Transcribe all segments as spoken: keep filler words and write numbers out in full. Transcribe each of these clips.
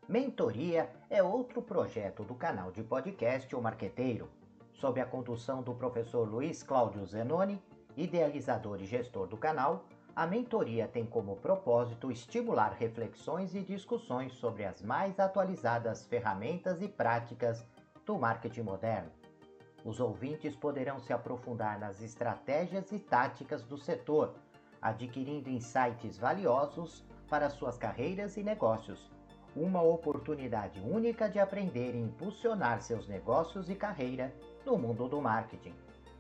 Mentoria é outro projeto do canal de podcast O Marqueteiro, sob a condução do professor Luiz Cláudio Zenoni, idealizador e gestor do canal. A mentoria tem como propósito estimular reflexões e discussões sobre as mais atualizadas ferramentas e práticas do marketing moderno. Os ouvintes poderão se aprofundar nas estratégias e táticas do setor, adquirindo insights valiosos para suas carreiras e negócios. Uma oportunidade única de aprender e impulsionar seus negócios e carreira no mundo do marketing.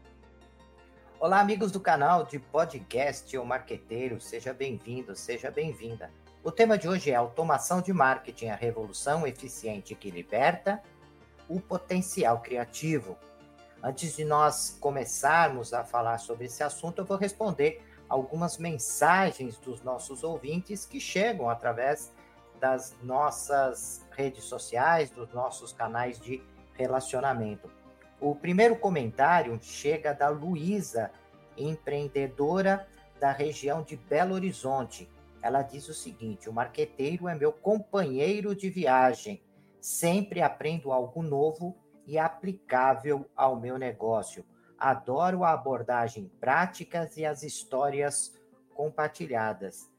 Olá, amigos do canal de podcast O Marqueteiro, seja bem-vindo, seja bem-vinda. O tema de hoje é automação de marketing, a revolução eficiente que liberta o potencial criativo. Antes de nós começarmos a falar sobre esse assunto, eu vou responder algumas mensagens dos nossos ouvintes que chegam através das nossas redes sociais, dos nossos canais de relacionamento. O primeiro comentário chega da Luísa, empreendedora da região de Belo Horizonte. Ela diz o seguinte: o marqueteiro é meu companheiro de viagem. Sempre aprendo algo novo e aplicável ao meu negócio. Adoro a abordagem práticas e as histórias compartilhadas.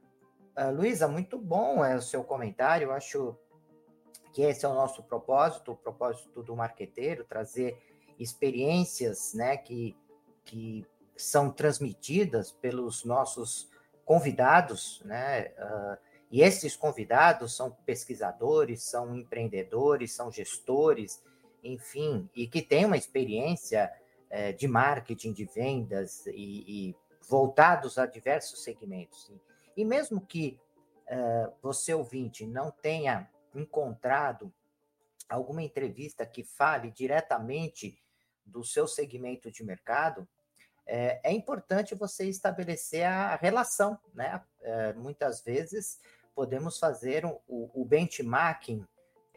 Uh, Luísa, muito bom é o seu comentário. Eu acho que esse é o nosso propósito, o propósito do marqueteiro, trazer experiências, né, que, que são transmitidas pelos nossos convidados, né, uh, e esses convidados são pesquisadores, são empreendedores, são gestores, enfim, e que têm uma experiência uh, de marketing, de vendas e, e voltados a diversos segmentos. E mesmo que uh, você, ouvinte, não tenha encontrado alguma entrevista que fale diretamente do seu segmento de mercado, é, é importante você estabelecer a relação, né? É, muitas vezes podemos fazer um, o, o benchmarking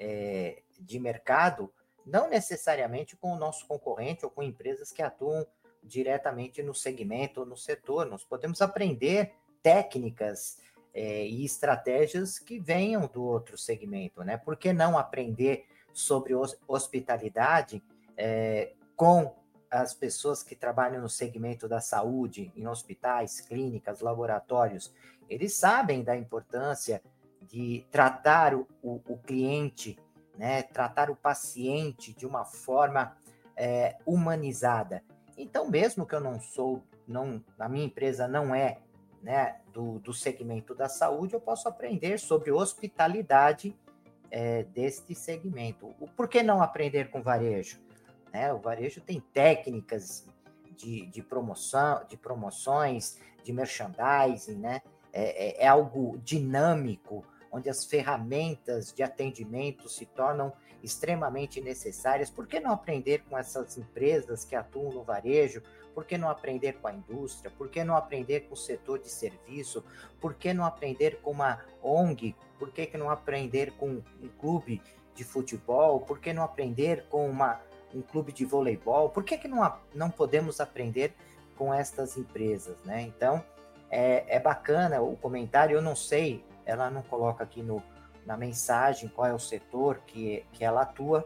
é, de mercado, não necessariamente com o nosso concorrente ou com empresas que atuam diretamente no segmento ou no setor. Nós podemos aprender técnicas é, e estratégias que venham do outro segmento, né? Por que não aprender sobre hospitalidade é, com as pessoas que trabalham no segmento da saúde, em hospitais, clínicas, laboratórios? Eles sabem da importância de tratar o, o, o cliente, né? Tratar o paciente de uma forma é, humanizada. Então, mesmo que eu não sou, não, a minha empresa não é, né, do, do segmento da saúde, eu posso aprender sobre hospitalidade é, deste segmento. O, por que não aprender com varejo? Né? O varejo tem técnicas de, de promoção, de promoções, de merchandising, né? É, é, é algo dinâmico, onde as ferramentas de atendimento se tornam extremamente necessárias. Por que não aprender com essas empresas que atuam no varejo? Por que não aprender com a indústria? Por que não aprender com o setor de serviço? Por que não aprender com uma O N G? Por que não aprender com um clube de futebol? Por que não aprender com uma, um clube de voleibol? Por que, que não, não podemos aprender com estas empresas, né? Então, é, é bacana o comentário. Eu não sei, ela não coloca aqui no, na mensagem qual é o setor que, que ela atua,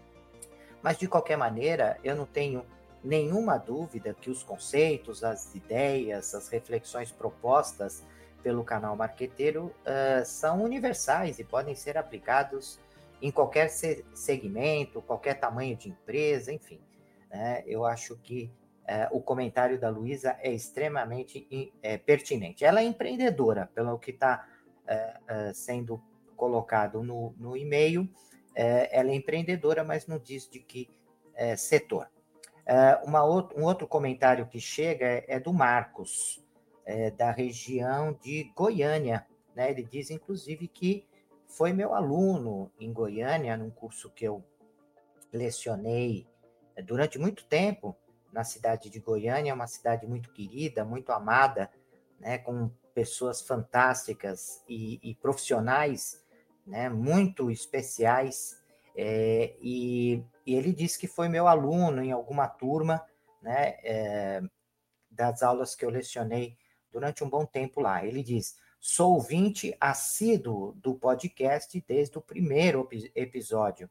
mas de qualquer maneira, eu não tenho nenhuma dúvida que os conceitos, as ideias, as reflexões propostas pelo canal Marqueteiro uh, são universais e podem ser aplicados em qualquer se- segmento, qualquer tamanho de empresa, enfim. Né? Eu acho que uh, o comentário da Luísa é extremamente in, é, pertinente. Ela é empreendedora, pelo que está uh, uh, sendo colocado no, no e-mail. Uh, ela é empreendedora, mas não diz de que uh, setor. Uh, uma outro, um outro comentário que chega é, é do Marcos, é, da região de Goiânia. Né? Ele diz, inclusive, que foi meu aluno em Goiânia, num curso que eu lecionei durante muito tempo na cidade de Goiânia, uma cidade muito querida, muito amada, né? Com pessoas fantásticas e, e profissionais, né? Muito especiais. É, e, e ele disse que foi meu aluno em alguma turma, né? É, das aulas que eu lecionei durante um bom tempo lá. Ele diz: sou ouvinte assíduo do podcast desde o primeiro episódio.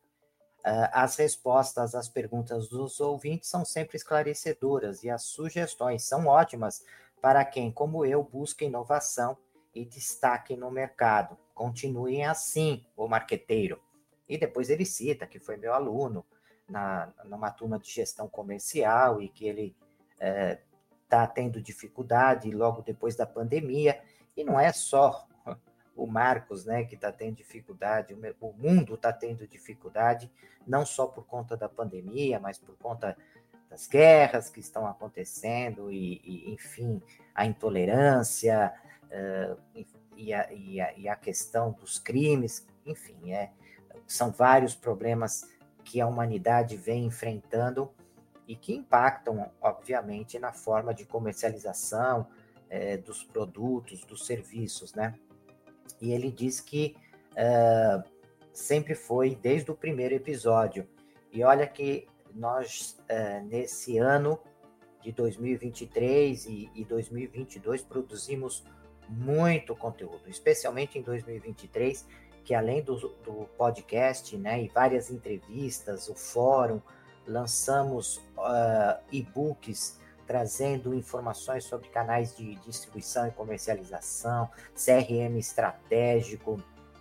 As respostas às perguntas dos ouvintes são sempre esclarecedoras e as sugestões são ótimas para quem, como eu, busca inovação e destaque no mercado. Continuem assim, o marqueteiro. E depois ele cita que foi meu aluno na, numa turma de gestão comercial e que ele está é, tendo dificuldade logo depois da pandemia. E não é só o Marcos, né, que está tendo dificuldade, o mundo está tendo dificuldade, não só por conta da pandemia, mas por conta das guerras que estão acontecendo e, e enfim, a intolerância uh, e, a, e, a, e a questão dos crimes, enfim, é, são vários problemas que a humanidade vem enfrentando e que impactam, obviamente, na forma de comercialização é, dos produtos, dos serviços, né? E ele diz que uh, sempre foi desde o primeiro episódio. E olha que nós, uh, nesse ano de dois mil e vinte e três e, e dois mil e vinte e dois, produzimos muito conteúdo, especialmente em dois mil e vinte e três, que além do, do podcast, né, e várias entrevistas, o fórum, lançamos uh, e-books trazendo informações sobre canais de distribuição e comercialização, C R M estratégico,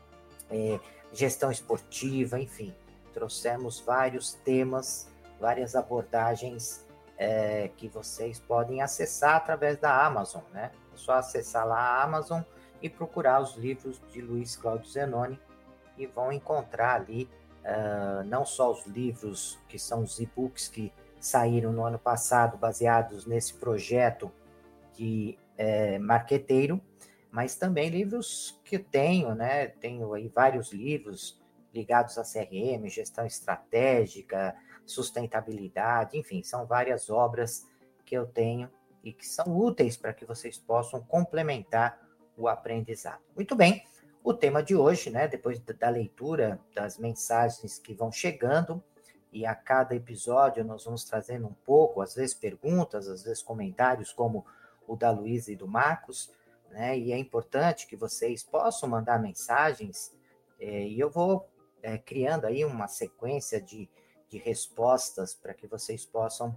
é, gestão esportiva, enfim, trouxemos vários temas, várias abordagens é, que vocês podem acessar através da Amazon, né? É só acessar lá a Amazon e procurar os livros de Luiz Cláudio Zenoni e vão encontrar ali uh, não só os livros que são os e-books que saíram no ano passado, baseados nesse projeto de é, marqueteiro, mas também livros que eu tenho, né? Tenho aí vários livros ligados a C R M, gestão estratégica, sustentabilidade, enfim, são várias obras que eu tenho e que são úteis para que vocês possam complementar o aprendizado. Muito bem, o tema de hoje, né? Depois da leitura das mensagens que vão chegando, e a cada episódio nós vamos trazendo um pouco, às vezes perguntas, às vezes comentários, como o da Luísa e do Marcos, né? E é importante que vocês possam mandar mensagens, é, e eu vou é, criando aí uma sequência de, de respostas para que vocês possam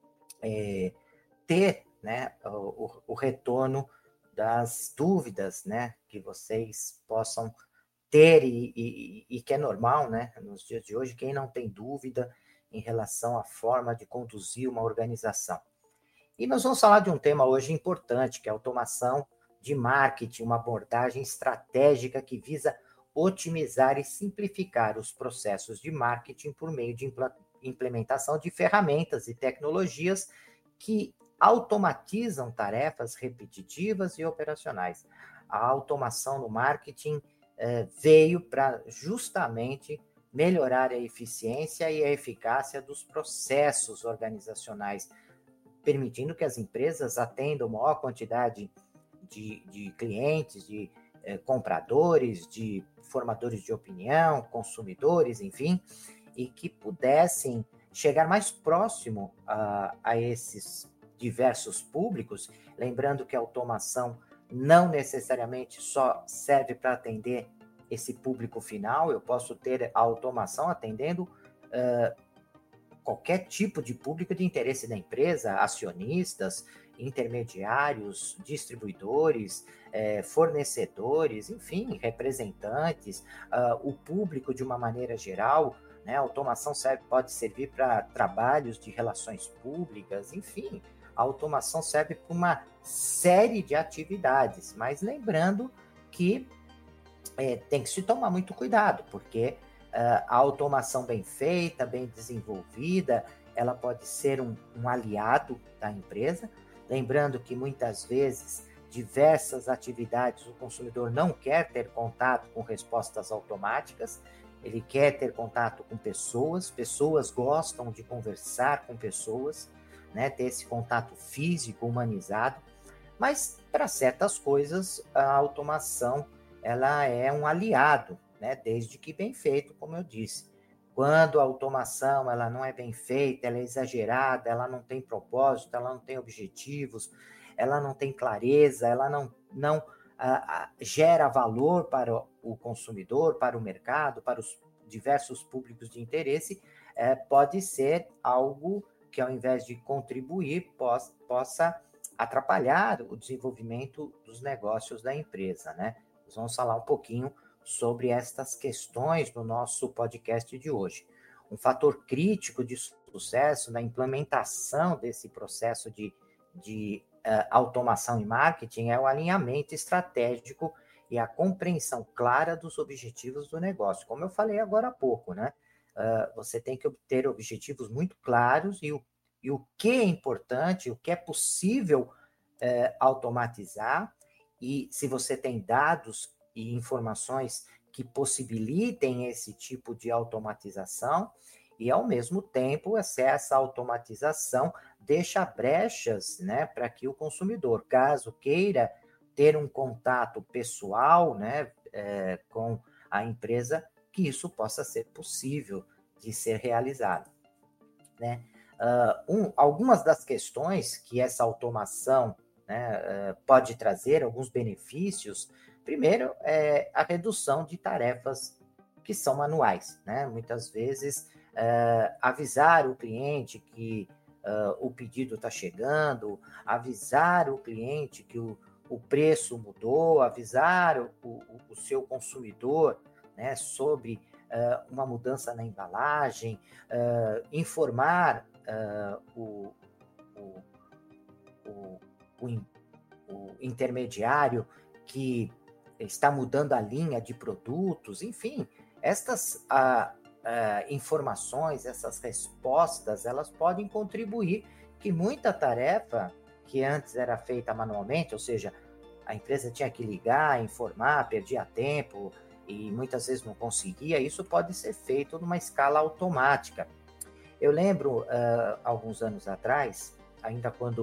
é, ter, né, o, o retorno das dúvidas, né, que vocês possam ter e, e, e que é normal, né, nos dias de hoje, quem não tem dúvida em relação à forma de conduzir uma organização. E nós vamos falar de um tema hoje importante, que é a automação de marketing, uma abordagem estratégica que visa otimizar e simplificar os processos de marketing por meio de implementação de ferramentas e tecnologias que automatizam tarefas repetitivas e operacionais. A automação no marketing eh, veio para justamente melhorar a eficiência e a eficácia dos processos organizacionais, permitindo que as empresas atendam maior quantidade de, de clientes, de eh, compradores, de formadores de opinião, consumidores, enfim, e que pudessem chegar mais próximo a, a esses diversos públicos, lembrando que a automação não necessariamente só serve para atender esse público final, eu posso ter a automação atendendo uh, qualquer tipo de público de interesse da empresa, acionistas, intermediários, distribuidores, eh, fornecedores, enfim, representantes, uh, o público de uma maneira geral, né? A automação serve, pode servir para trabalhos de relações públicas, enfim, a automação serve para uma série de atividades, mas lembrando que é, tem que se tomar muito cuidado, porque uh, a automação bem feita, bem desenvolvida, ela pode ser um, um aliado da empresa, lembrando que muitas vezes diversas atividades o consumidor não quer ter contato com respostas automáticas, ele quer ter contato com pessoas, pessoas gostam de conversar com pessoas, né, ter esse contato físico, humanizado, mas para certas coisas a automação ela é um aliado, né, desde que bem feito, como eu disse. Quando a automação ela não é bem feita, ela é exagerada, ela não tem propósito, ela não tem objetivos, ela não tem clareza, ela não, não uh, uh, gera valor para o consumidor, para o mercado, para os diversos públicos de interesse, uh, pode ser algo que, ao invés de contribuir, possa, possa atrapalhar o desenvolvimento dos negócios da empresa, né? Nós vamos falar um pouquinho sobre estas questões no nosso podcast de hoje. Um fator crítico de sucesso na implementação desse processo de, de uh, automação e marketing é o alinhamento estratégico e a compreensão clara dos objetivos do negócio. Como eu falei agora há pouco, né? Uh, você tem que ter objetivos muito claros e o, e o que é importante, o que é possível uh, automatizar, e se você tem dados e informações que possibilitem esse tipo de automatização, e, ao mesmo tempo, essa automatização deixa brechas, né, para que o consumidor, caso queira ter um contato pessoal, né, é, com a empresa, que isso possa ser possível de ser realizado, né? Uh, um, algumas das questões que essa automação, né, uh, pode trazer, alguns benefícios. Primeiro, é a redução de tarefas que são manuais, né? Muitas vezes, uh, avisar o cliente que uh, o pedido está chegando, avisar o cliente que o, o preço mudou, avisar o, o, o seu consumidor, né, sobre uh, uma mudança na embalagem, uh, informar uh, o, o, o, o, o intermediário que está mudando a linha de produtos, enfim, estas uh, uh, informações, essas respostas, elas podem contribuir que muita tarefa que antes era feita manualmente, ou seja, a empresa tinha que ligar, informar, perdia tempo e muitas vezes não conseguia, isso pode ser feito numa escala automática. Eu lembro, uh, alguns anos atrás, ainda quando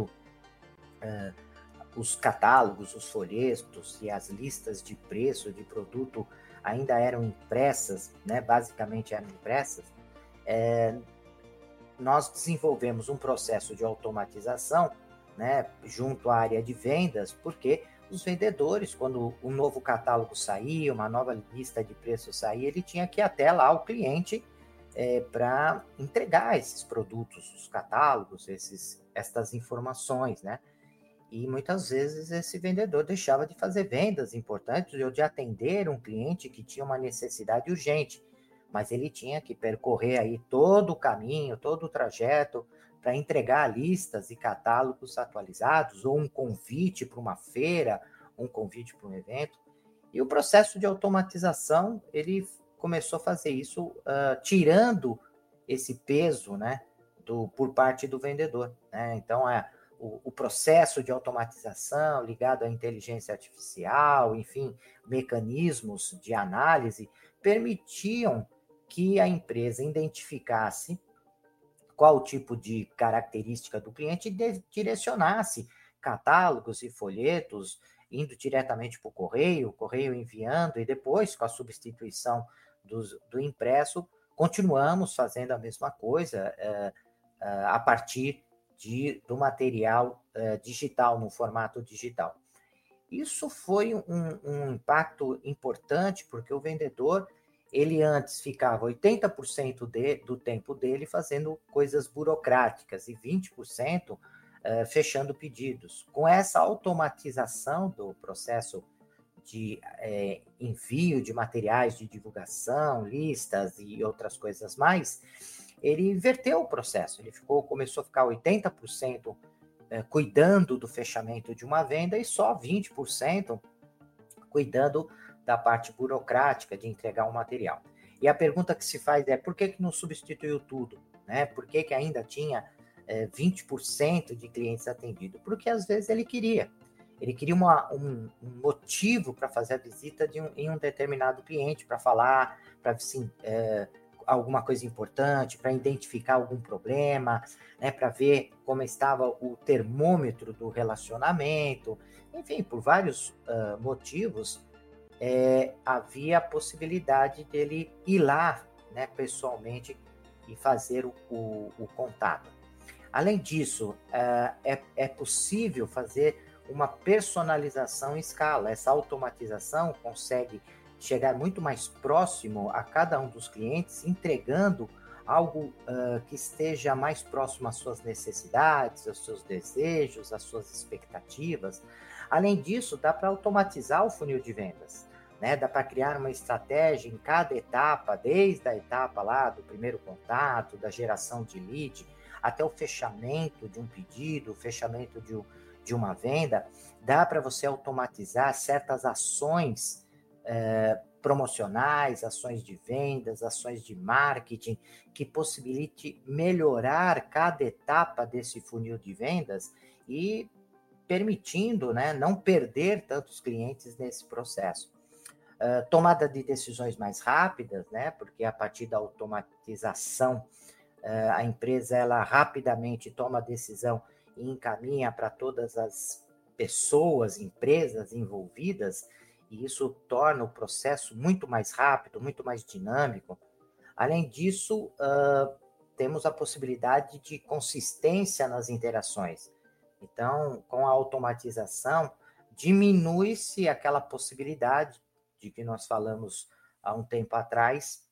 uh, os catálogos, os folhetos e as listas de preço de produto ainda eram impressas, né, basicamente eram impressas, é, nós desenvolvemos um processo de automatização, né, junto à área de vendas, porque os vendedores, quando um novo catálogo saía, uma nova lista de preços saía, ele tinha que ir até lá o cliente é, para entregar esses produtos, os catálogos, esses, estas informações, né? E muitas vezes esse vendedor deixava de fazer vendas importantes ou de atender um cliente que tinha uma necessidade urgente, mas ele tinha que percorrer aí todo o caminho, todo o trajeto para entregar listas e catálogos atualizados, ou um convite para uma feira, um convite para um evento. E o processo de automatização, ele começou a fazer isso uh, tirando esse peso, né, do, por parte do vendedor, né? Então, é, o, o processo de automatização ligado à inteligência artificial, enfim, mecanismos de análise, permitiam que a empresa identificasse qual tipo de característica do cliente e direcionasse catálogos e folhetos, indo diretamente para o correio, o correio enviando, e depois, com a substituição do, do impresso, continuamos fazendo a mesma coisa é, é, a partir de, do material é, digital, no formato digital. Isso foi um, um impacto importante, porque o vendedor, ele antes ficava oitenta por cento de, do tempo dele fazendo coisas burocráticas e vinte por cento uh, fechando pedidos. Com essa automatização do processo de eh, envio de materiais de divulgação, listas e outras coisas mais, ele inverteu o processo. Ele ficou, começou a ficar oitenta por cento uh, cuidando do fechamento de uma venda e só vinte por cento cuidando da parte burocrática de entregar um material. E a pergunta que se faz é, por que que não substituiu tudo? Né? Por que que ainda tinha é, vinte por cento de clientes atendidos? Porque às vezes ele queria. Ele queria uma, um, um motivo para fazer a visita de um, em um determinado cliente, para falar, para assim, é, alguma coisa importante, para identificar algum problema, né, para ver como estava o termômetro do relacionamento, enfim, por vários uh, motivos, É, havia a possibilidade dele ir lá, né, pessoalmente e fazer o, o, o contato. Além disso, uh, é, é possível fazer uma personalização em escala. Essa automatização consegue chegar muito mais próximo a cada um dos clientes, entregando algo uh, que esteja mais próximo às suas necessidades, aos seus desejos, às suas expectativas. Além disso, dá para automatizar o funil de vendas, né? Dá para criar uma estratégia em cada etapa, desde a etapa lá do primeiro contato, da geração de lead, até o fechamento de um pedido, o fechamento de, de uma venda. Dá para você automatizar certas ações eh, promocionais, ações de vendas, ações de marketing, que possibilite melhorar cada etapa desse funil de vendas e permitindo, né, não perder tantos clientes nesse processo. Uh, tomada de decisões mais rápidas, né, porque a partir da automatização, uh, a empresa ela rapidamente toma a decisão e encaminha para todas as pessoas, empresas envolvidas, e isso torna o processo muito mais rápido, muito mais dinâmico. Além disso, uh, temos a possibilidade de consistência nas interações. Então, com a automatização, diminui-se aquela possibilidade de que nós falamos há um tempo atrás,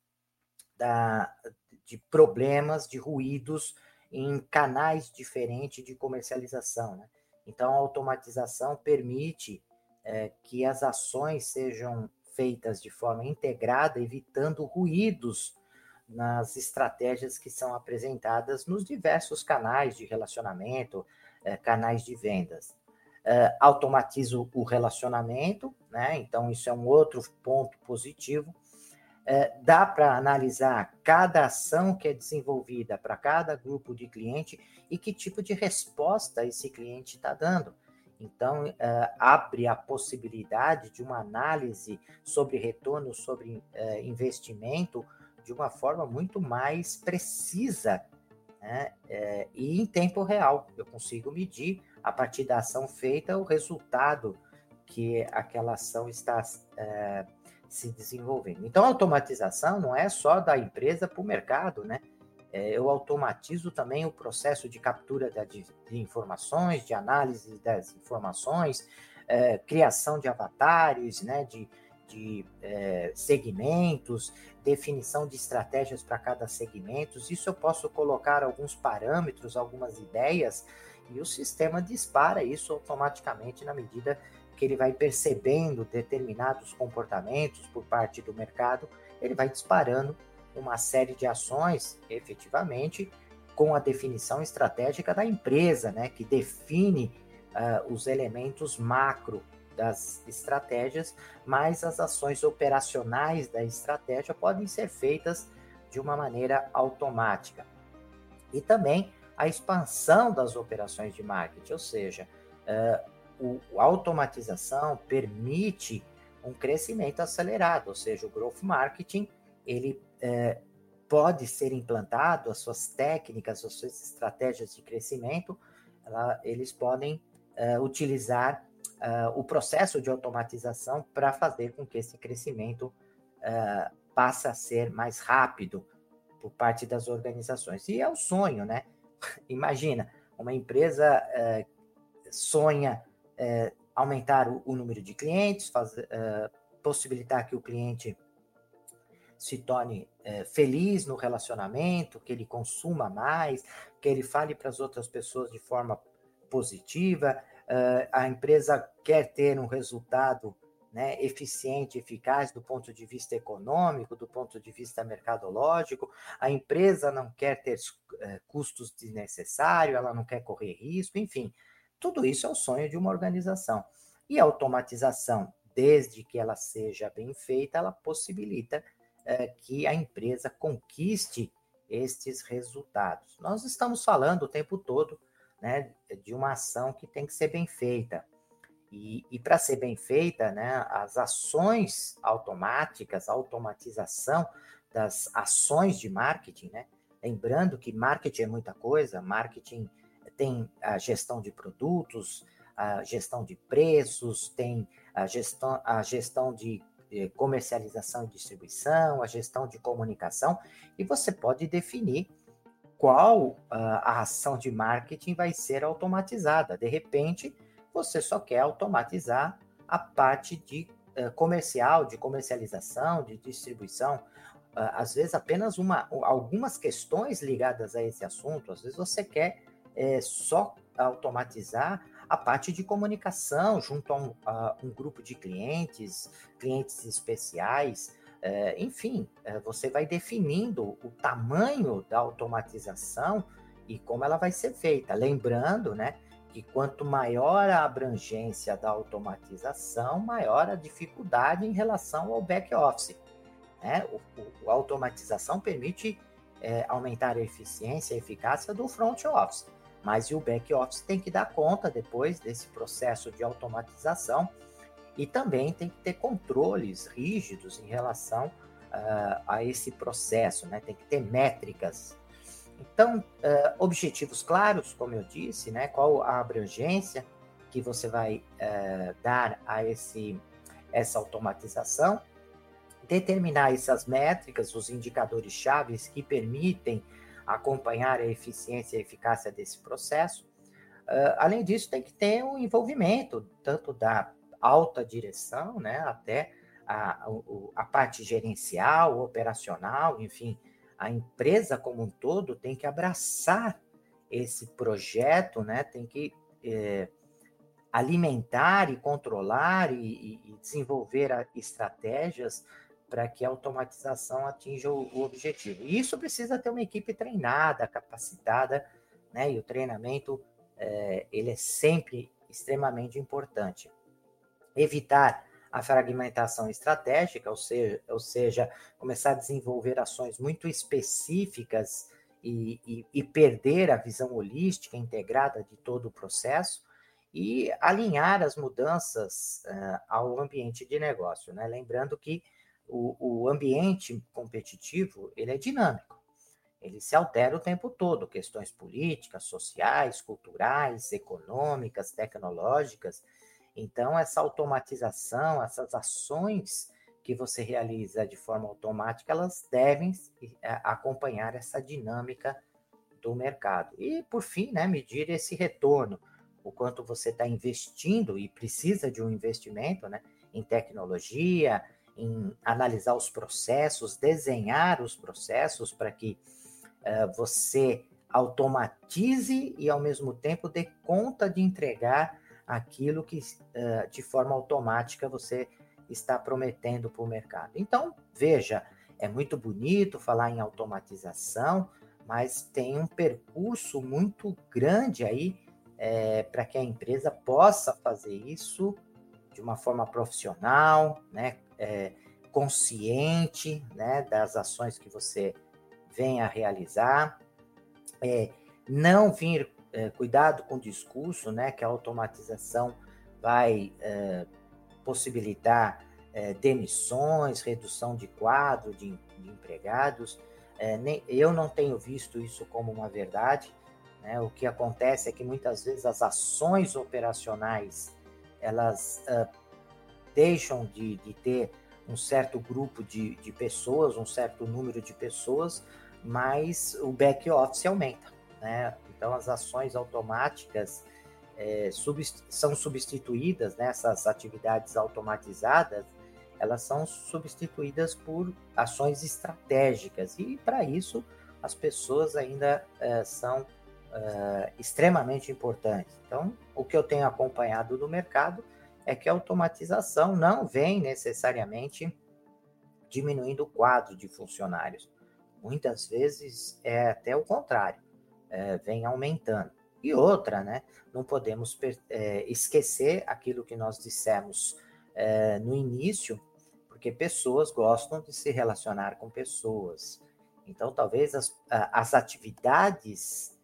da, de problemas, de ruídos em canais diferentes de comercialização, né? Então, a automatização permite é, que as ações sejam feitas de forma integrada, evitando ruídos nas estratégias que são apresentadas nos diversos canais de relacionamento, é, canais de vendas. É, automatiza o relacionamento, né? Então isso é um outro ponto positivo. É, dá para analisar cada ação que é desenvolvida para cada grupo de cliente e que tipo de resposta esse cliente está dando. Então, é, abre a possibilidade de uma análise sobre retorno, sobre é, investimento, de uma forma muito mais precisa, né? É, e em tempo real. Eu consigo medir, a partir da ação feita, o resultado que aquela ação está é, se desenvolvendo. Então, a automatização não é só da empresa para o mercado, né? É, eu automatizo também o processo de captura de, de informações, de análise das informações, é, criação de avatares, né? de, de é, segmentos, definição de estratégias para cada segmento. Isso eu posso colocar alguns parâmetros, algumas ideias, e o sistema dispara isso automaticamente na medida que ele vai percebendo determinados comportamentos por parte do mercado, ele vai disparando uma série de ações, efetivamente, com a definição estratégica da empresa, né, que define uh, os elementos macro das estratégias, mas as ações operacionais da estratégia podem ser feitas de uma maneira automática. E também a expansão das operações de marketing, ou seja, uh, o, a automatização permite um crescimento acelerado, ou seja, o growth marketing, ele uh, pode ser implantado, as suas técnicas, as suas estratégias de crescimento, ela, eles podem uh, utilizar Uh, o processo de automatização para fazer com que esse crescimento uh, passe a ser mais rápido por parte das organizações. E é o sonho, né? Imagina, uma empresa uh, sonha uh, aumentar o, o número de clientes, faz, uh, possibilitar que o cliente se torne uh, feliz no relacionamento, que ele consuma mais, que ele fale para as outras pessoas de forma positiva. Uh, a empresa quer ter um resultado, né, eficiente, eficaz do ponto de vista econômico, do ponto de vista mercadológico. A empresa não quer ter uh, custos desnecessários, ela não quer correr risco, enfim. Tudo isso é o sonho de uma organização. E a automatização, desde que ela seja bem feita, ela possibilita uh, que a empresa conquiste estes resultados. Nós estamos falando o tempo todo, né, de uma ação que tem que ser bem feita. E, e para ser bem feita, né, as ações automáticas, a automatização das ações de marketing, né, lembrando que marketing é muita coisa, marketing tem a gestão de produtos, a gestão de preços, tem a gestão, a gestão de comercialização e distribuição, a gestão de comunicação, e você pode definir qual uh, a ação de marketing vai ser automatizada. De repente, você só quer automatizar a parte de uh, comercial, de comercialização, de distribuição. Uh, às vezes apenas uma, algumas questões ligadas a esse assunto, às vezes você quer é, só automatizar a parte de comunicação junto a um, a um grupo de clientes, clientes especiais, é, enfim, é, você vai definindo o tamanho da automatização e como ela vai ser feita. Lembrando, né, que quanto maior a abrangência da automatização, maior a dificuldade em relação ao back-office. Né? O, o, a automatização permite é, aumentar a eficiência e a eficácia do front-office, mas o back-office tem que dar conta depois desse processo de automatização e também tem que ter controles rígidos em relação uh, a esse processo, né? Tem que ter métricas. Então, uh, objetivos claros, como eu disse, né? Qual a abrangência que você vai uh, dar a esse, essa automatização, determinar essas métricas, os indicadores chaves que permitem acompanhar a eficiência e a eficácia desse processo. Uh, além disso, tem que ter um envolvimento, tanto da alta direção, né, até a, a, a parte gerencial, operacional, enfim, a empresa como um todo tem que abraçar esse projeto, né, tem que é, alimentar e controlar e, e desenvolver a, estratégias para que a automatização atinja o, o objetivo. E isso precisa ter uma equipe treinada, capacitada, né, e o treinamento é, ele é sempre extremamente importante. Evitar a fragmentação estratégica, ou seja, ou seja, começar a desenvolver ações muito específicas e, e, e perder a visão holística integrada de todo o processo e alinhar as mudanças uh, ao ambiente de negócio, né? Lembrando que o, o ambiente competitivo ele é dinâmico, ele se altera o tempo todo, questões políticas, sociais, culturais, econômicas, tecnológicas. Então, essa automatização, essas ações que você realiza de forma automática, elas devem acompanhar essa dinâmica do mercado. E, por fim, né, medir esse retorno, o quanto você está investindo e precisa de um investimento, né, em tecnologia, em analisar os processos, desenhar os processos para que uh, você automatize e, ao mesmo tempo, dê conta de entregar aquilo que uh, de forma automática você está prometendo para o mercado. Então, veja, é muito bonito falar em automatização, mas tem um percurso muito grande aí é, para que a empresa possa fazer isso de uma forma profissional, né, é, consciente, né, das ações que você vem a realizar, é, não vir É, cuidado com o discurso, né, que a automatização vai é, possibilitar é, demissões, redução de quadro de, de empregados. É, nem, eu não tenho visto isso como uma verdade, né? O que acontece é que muitas vezes as ações operacionais elas uh, deixam de, de ter um certo grupo de, de pessoas, um certo número de pessoas, mas o back-office aumenta, né? Então, as ações automáticas é, subst- são substituídas, né, essas atividades automatizadas, elas são substituídas por ações estratégicas. E, para isso, as pessoas ainda é, são é, extremamente importantes. Então, o que eu tenho acompanhado no mercado é que a automatização não vem necessariamente diminuindo o quadro de funcionários. Muitas vezes é até o contrário. É, vem aumentando. E outra, né? Não podemos é, esquecer aquilo que nós dissemos é, no início, porque pessoas gostam de se relacionar com pessoas. Então, talvez as, as atividades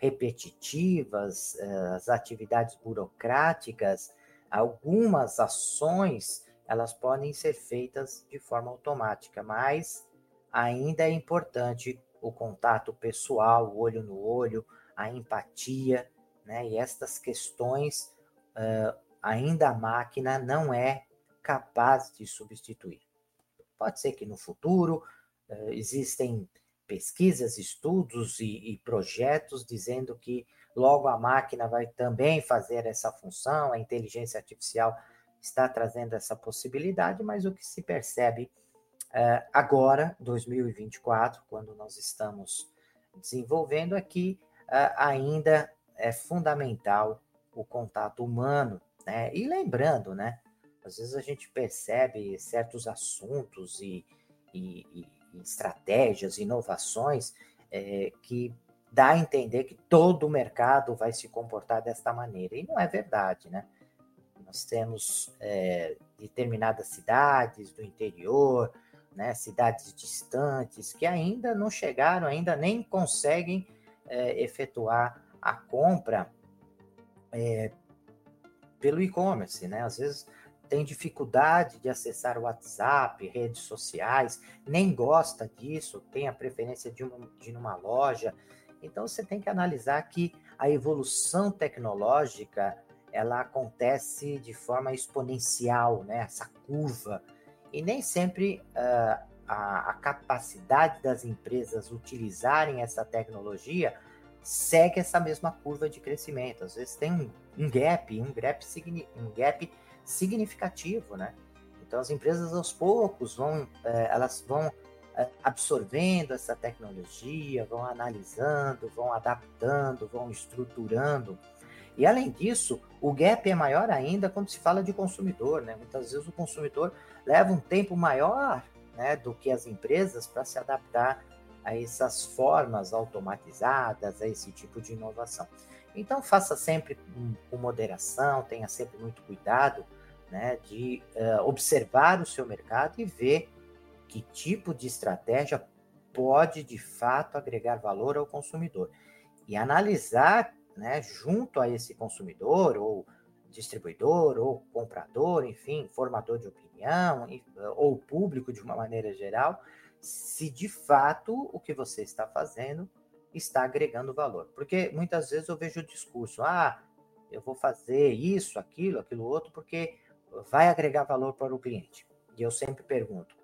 repetitivas, as atividades burocráticas, algumas ações, elas podem ser feitas de forma automática, mas ainda é importante o contato pessoal, o olho no olho, a empatia, né? E estas questões uh, ainda a máquina não é capaz de substituir. Pode ser que no futuro uh, existem pesquisas, estudos e, e projetos dizendo que logo a máquina vai também fazer essa função, a inteligência artificial está trazendo essa possibilidade, mas o que se percebe uh, agora, dois mil e vinte e quatro, quando nós estamos desenvolvendo aqui, uh, ainda é fundamental o contato humano, né? E lembrando, né? Às vezes a gente percebe certos assuntos e, e, e estratégias, inovações, é, que dá a entender que todo o mercado vai se comportar desta maneira. E não é verdade, né? Nós temos é, determinadas cidades do interior, né, cidades distantes, que ainda não chegaram, ainda nem conseguem é, efetuar a compra é, pelo e-commerce, né? Às vezes tem dificuldade de acessar o WhatsApp, redes sociais, nem gosta disso, tem a preferência de, uma, de ir numa loja. Então, você tem que analisar que a evolução tecnológica, ela acontece de forma exponencial, né? Essa curva. E nem sempre uh, a, a capacidade das empresas utilizarem essa tecnologia segue essa mesma curva de crescimento. Às vezes tem um, um gap, um gap, um gap significativo, né? Então as empresas aos poucos vão, eh, elas vão eh, absorvendo essa tecnologia, vão analisando, vão adaptando, vão estruturando. E além disso, o gap é maior ainda quando se fala de consumidor, né? Muitas vezes o consumidor leva um tempo maior, né, do que as empresas para se adaptar a essas formas automatizadas, a esse tipo de inovação. Então, faça sempre com moderação, tenha sempre muito cuidado, né, de uh, observar o seu mercado e ver que tipo de estratégia pode, de fato, agregar valor ao consumidor. E analisar, né, junto a esse consumidor, ou distribuidor, ou comprador, enfim, formador de opinião, ou público de uma maneira geral, se de fato o que você está fazendo está agregando valor. Porque muitas vezes eu vejo o discurso, ah, eu vou fazer isso, aquilo, aquilo outro, porque vai agregar valor para o cliente. E eu sempre pergunto,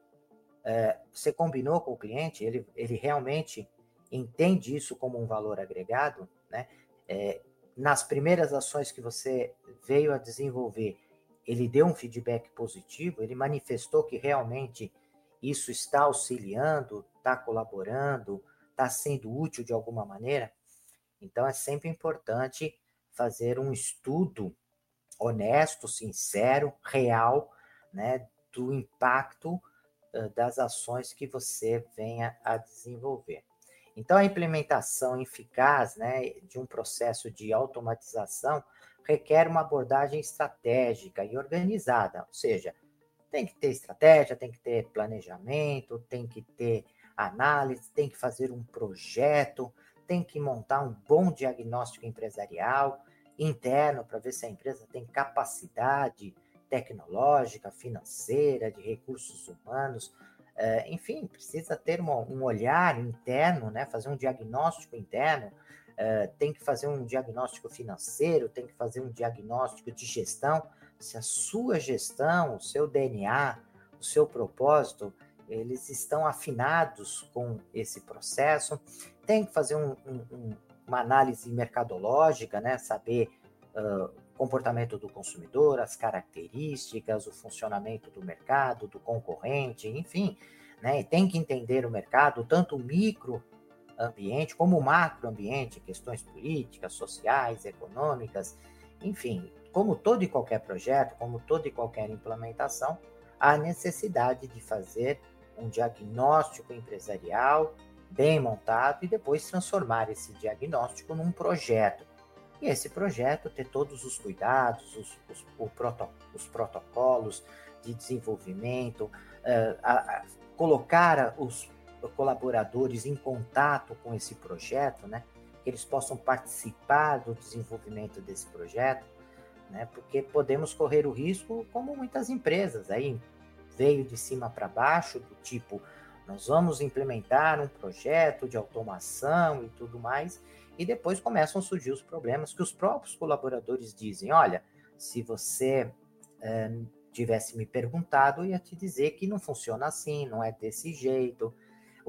é, você combinou com o cliente? Ele, ele realmente entende isso como um valor agregado, né? É, nas primeiras ações que você veio a desenvolver, ele deu um feedback positivo, ele manifestou que realmente isso está auxiliando, está colaborando, está sendo útil de alguma maneira. Então, é sempre importante fazer um estudo honesto, sincero, real, né, do impacto uh, das ações que você venha a desenvolver. Então, a implementação eficaz, né, de um processo de automatização requer uma abordagem estratégica e organizada, ou seja, tem que ter estratégia, tem que ter planejamento, tem que ter análise, tem que fazer um projeto, tem que montar um bom diagnóstico empresarial interno para ver se a empresa tem capacidade tecnológica, financeira, de recursos humanos. É, enfim, precisa ter uma, um olhar interno, né? Fazer um diagnóstico interno, é, tem que fazer um diagnóstico financeiro, tem que fazer um diagnóstico de gestão. Se a sua gestão, o seu D N A, o seu propósito, eles estão afinados com esse processo, tem que fazer um, um, uma análise mercadológica, né? Saber uh, o comportamento do consumidor, as características, o funcionamento do mercado, do concorrente, enfim, né? E tem que entender o mercado, tanto o microambiente como o macroambiente, questões políticas, sociais, econômicas, enfim. Como todo e qualquer projeto, como toda e qualquer implementação, há necessidade de fazer um diagnóstico empresarial bem montado e depois transformar esse diagnóstico num projeto. E esse projeto ter todos os cuidados, os, os, o proto, os protocolos de desenvolvimento, uh, a, a, colocar os colaboradores em contato com esse projeto, né? Que eles possam participar do desenvolvimento desse projeto, né? Porque podemos correr o risco, como muitas empresas aí, veio de cima para baixo, do tipo, nós vamos implementar um projeto de automação e tudo mais, e depois começam a surgir os problemas que os próprios colaboradores dizem, olha, se você é, tivesse me perguntado, eu ia te dizer que não funciona assim, não é desse jeito.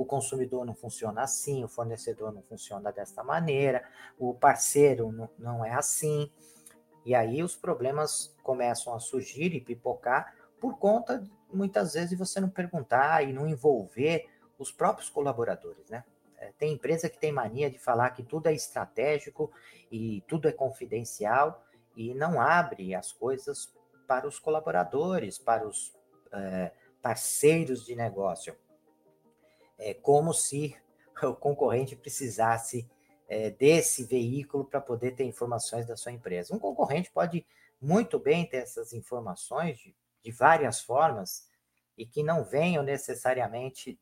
o consumidor não funciona assim, o fornecedor não funciona desta maneira, o parceiro não, não é assim. E aí os problemas começam a surgir e pipocar por conta, muitas vezes, de você não perguntar e não envolver os próprios colaboradores, né? Tem empresa que tem mania de falar que tudo é estratégico e tudo é confidencial e não abre as coisas para os colaboradores, para os é, parceiros de negócio. É como se o concorrente precisasse é, desse veículo para poder ter informações da sua empresa. Um concorrente pode muito bem ter essas informações de, de várias formas e que não venham necessariamente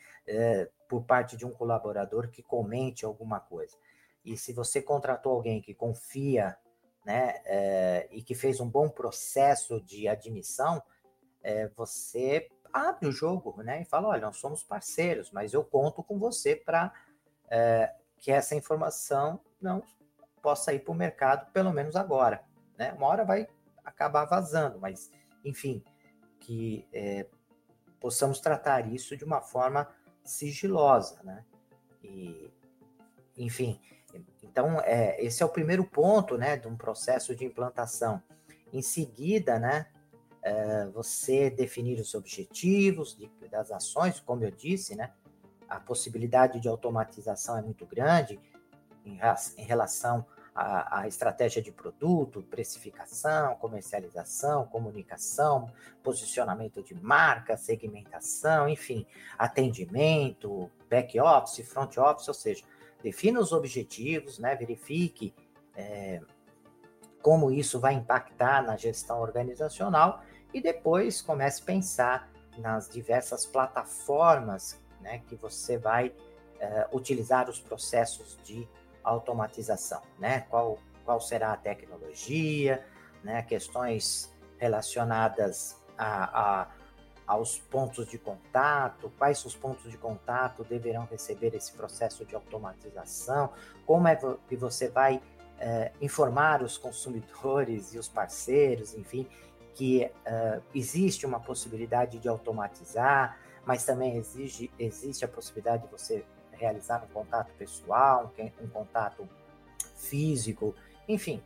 é, por parte de um colaborador que comente alguma coisa. E se você contratou alguém que confia, né, é, e que fez um bom processo de admissão, é, você abre o jogo, né, e fala, olha, nós somos parceiros, mas eu conto com você para é, que essa informação não possa ir para o mercado, pelo menos agora, né? Uma hora vai acabar vazando, mas, enfim, que é, possamos tratar isso de uma forma sigilosa, né? E, enfim, então, é, esse é o primeiro ponto, né, de um processo de implantação. Em seguida, né, é, você definir os objetivos de, das ações, como eu disse, né, a possibilidade de automatização é muito grande em, em relação à, à estratégia de produto, precificação, comercialização, comunicação, posicionamento de marca, segmentação, enfim, atendimento, back office, front office, ou seja, defina os objetivos, né, verifique é, como isso vai impactar na gestão organizacional e depois comece a pensar nas diversas plataformas, né, que você vai uh, utilizar os processos de automatização, né? Qual, qual será a tecnologia, né? Questões relacionadas a, a, aos pontos de contato, quais os pontos de contato deverão receber esse processo de automatização, como é que você vai uh, informar os consumidores e os parceiros, enfim, que uh, existe uma possibilidade de automatizar, mas também exige, existe a possibilidade de você realizar um contato pessoal, um, um contato físico, enfim.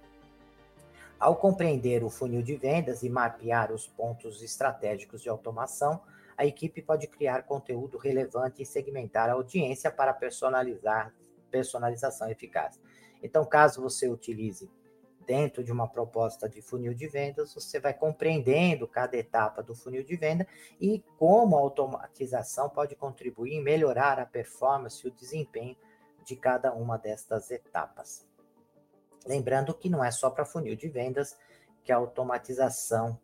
Ao compreender o funil de vendas e mapear os pontos estratégicos de automação, a equipe pode criar conteúdo relevante e segmentar a audiência para personalizar, personalização eficaz. Então, caso você utilize dentro de uma proposta de funil de vendas, você vai compreendendo cada etapa do funil de venda e como a automatização pode contribuir em melhorar a performance e o desempenho de cada uma destas etapas. Lembrando que não é só para funil de vendas que a automatização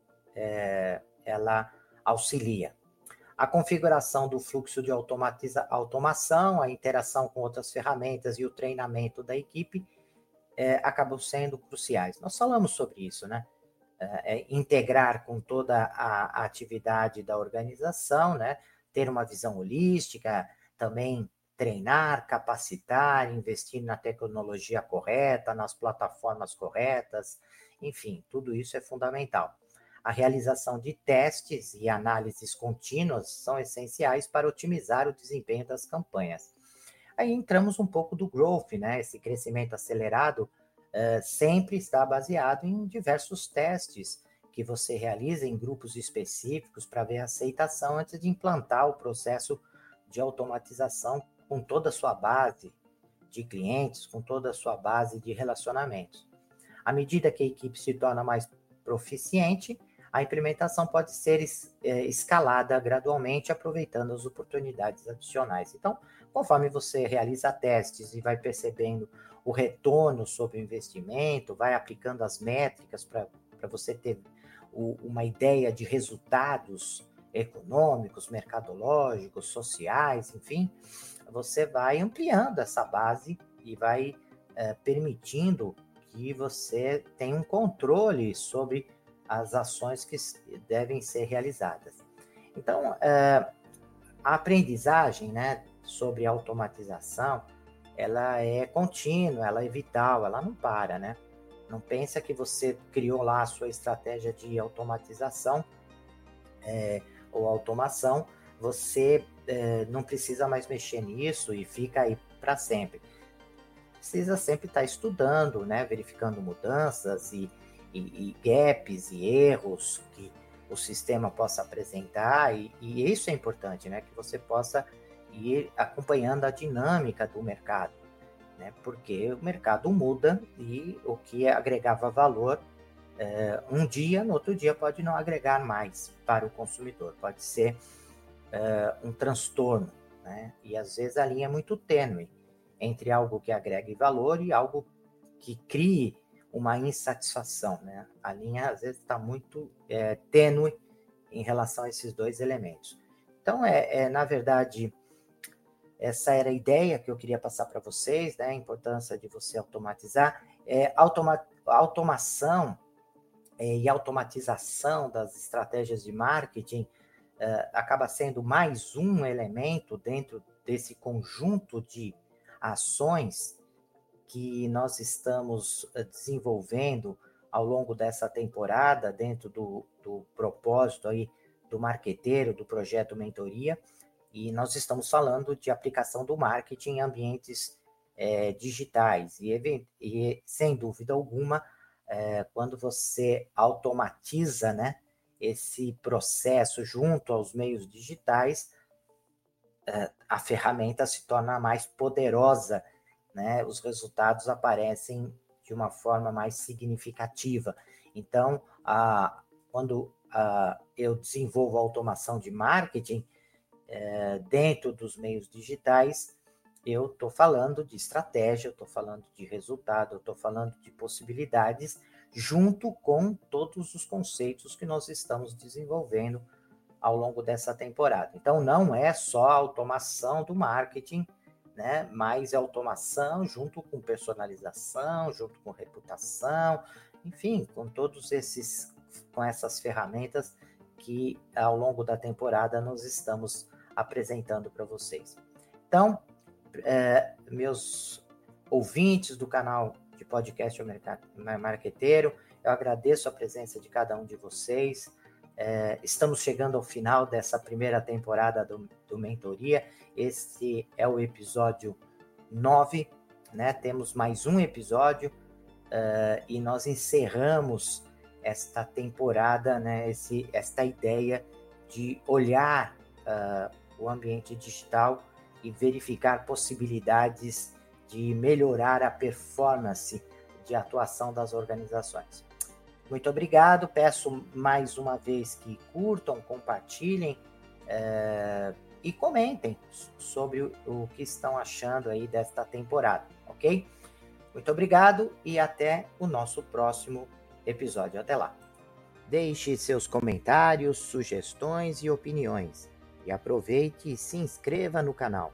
é, ela auxilia. A configuração do fluxo de automatiza, automação, a interação com outras ferramentas e o treinamento da equipe É, acabam sendo cruciais. Nós falamos sobre isso, né? É, é integrar com toda a, a atividade da organização, né? Ter uma visão holística, também treinar, capacitar, investir na tecnologia correta, nas plataformas corretas, enfim, tudo isso é fundamental. A realização de testes e análises contínuas são essenciais para otimizar o desempenho das campanhas. Aí entramos um pouco do growth, né? Esse crescimento acelerado uh, sempre está baseado em diversos testes que você realiza em grupos específicos para ver a aceitação antes de implantar o processo de automatização com toda a sua base de clientes, com toda a sua base de relacionamentos. À medida que a equipe se torna mais proficiente, a implementação pode ser es, é, escalada gradualmente, aproveitando as oportunidades adicionais. Então, conforme você realiza testes e vai percebendo o retorno sobre o investimento, vai aplicando as métricas para você ter o, uma ideia de resultados econômicos, mercadológicos, sociais, enfim, você vai ampliando essa base e vai é, permitindo que você tenha um controle sobre as ações que devem ser realizadas. Então, é, a aprendizagem, né, sobre automatização, ela é contínua, ela é vital, ela não para, né? Não pensa que você criou lá a sua estratégia de automatização é, ou automação você é, não precisa mais mexer nisso e fica aí para sempre. Precisa sempre estar estudando, né, verificando mudanças e, e, e gaps e erros que o sistema possa apresentar, e, e isso é importante, né, que você possa ir acompanhando a dinâmica do mercado, né, porque o mercado muda e o que agregava valor é, um dia, no outro dia pode não agregar mais para o consumidor, pode ser é, um transtorno, né, e às vezes a linha é muito tênue entre algo que agregue valor e algo que crie uma insatisfação, né? A linha às vezes está muito é, tênue em relação a esses dois elementos. Então, é, é na verdade, essa era a ideia que eu queria passar para vocês, né? A importância de você automatizar. É, automa automação é, e automatização das estratégias de marketing é, acaba sendo mais um elemento dentro desse conjunto de ações que nós estamos desenvolvendo ao longo dessa temporada, dentro do, do propósito aí do marqueteiro, do projeto Mentoria, e nós estamos falando de aplicação do marketing em ambientes é, digitais, e, e sem dúvida alguma, é, quando você automatiza, né, esse processo junto aos meios digitais, é, a ferramenta se torna mais poderosa, né, os resultados aparecem de uma forma mais significativa. Então, a, quando a, eu desenvolvo a automação de marketing é, dentro dos meios digitais, eu estou falando de estratégia, eu estou falando de resultado, eu estou falando de possibilidades, junto com todos os conceitos que nós estamos desenvolvendo ao longo dessa temporada. Então, não é só a automação do marketing, né? Mas é automação junto com personalização, junto com reputação, enfim, com todos esses, com essas ferramentas que ao longo da temporada nós estamos apresentando para vocês. Então, é, meus ouvintes do canal de podcast O Marqueteiro, eu agradeço a presença de cada um de vocês. É, estamos chegando ao final dessa primeira temporada do, do Mentoria. Esse é o episódio nove, né? Temos mais um episódio uh, e nós encerramos esta temporada, né? Esse, esta ideia de olhar uh, o ambiente digital e verificar possibilidades de melhorar a performance de atuação das organizações. Muito obrigado, peço mais uma vez que curtam, compartilhem é, e comentem sobre o, o que estão achando aí desta temporada, ok? Muito obrigado e até o nosso próximo episódio. Até lá. Deixe seus comentários, sugestões e opiniões. E aproveite e se inscreva no canal.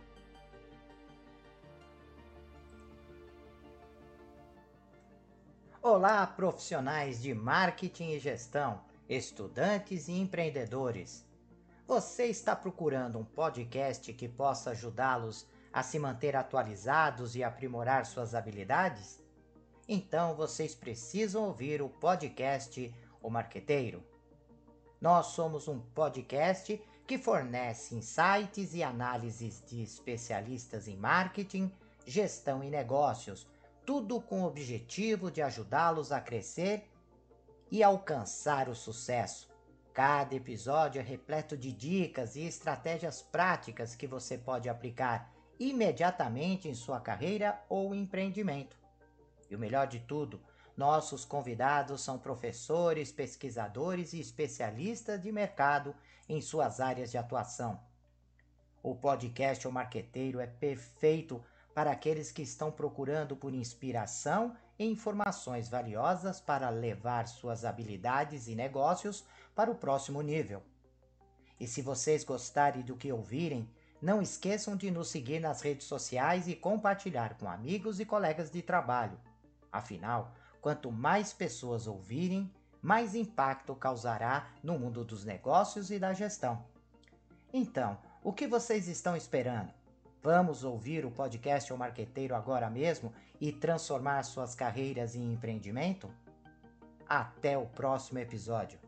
Olá, profissionais de marketing e gestão, estudantes e empreendedores. Você está procurando um podcast que possa ajudá-los a se manter atualizados e aprimorar suas habilidades? Então vocês precisam ouvir o podcast O Marqueteiro. Nós somos um podcast que fornece insights e análises de especialistas em marketing, gestão e negócios, tudo com o objetivo de ajudá-los a crescer e alcançar o sucesso. Cada episódio é repleto de dicas e estratégias práticas que você pode aplicar imediatamente em sua carreira ou empreendimento. E o melhor de tudo, nossos convidados são professores, pesquisadores e especialistas de mercado em suas áreas de atuação. O podcast O Marqueteiro é perfeito para aqueles que estão procurando por inspiração e informações valiosas para levar suas habilidades e negócios para o próximo nível. E se vocês gostarem do que ouvirem, não esqueçam de nos seguir nas redes sociais e compartilhar com amigos e colegas de trabalho. Afinal, quanto mais pessoas ouvirem, mais impacto causará no mundo dos negócios e da gestão. Então, o que vocês estão esperando? Vamos ouvir o podcast O Marqueteiro agora mesmo e transformar suas carreiras em empreendimento? Até o próximo episódio.